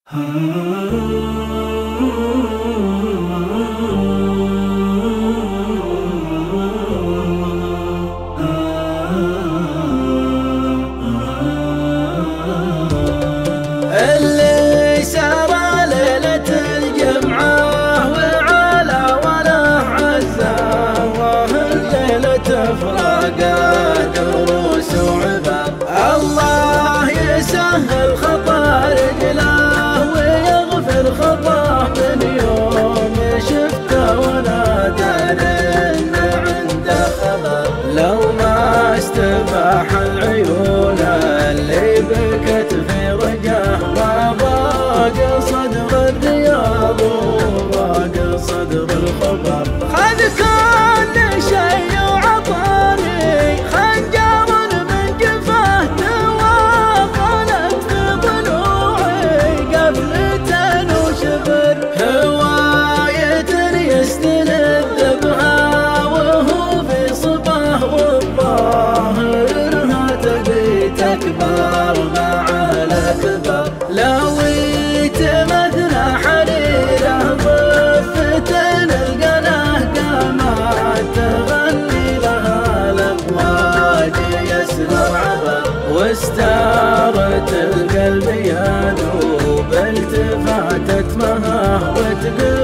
اللي سرى ليلة الجمعة وعلى وله عزة الليلة فراقة دروس وعبر الله يسهل خطا رجله ويغفر خطاه من يوم شفته ولا داري انه عنده خبر لو ما استباح العيون اللي بكت في رجاه ما ضاق صدر الرياض وضاق صدر الخبر خذ كل شيء وعطاني خنجر من جفاه توافلت في ضلوعي قفلة وشبر هواية يستلذ بها وهو في صباه والظاهر انها تبي تكبر مع الاكبر لو يتمثل حريره ضفة القلاه قامت تغني لها الامواج يسمع عبر واستارت القلب يذوب التفاتت مها وتقول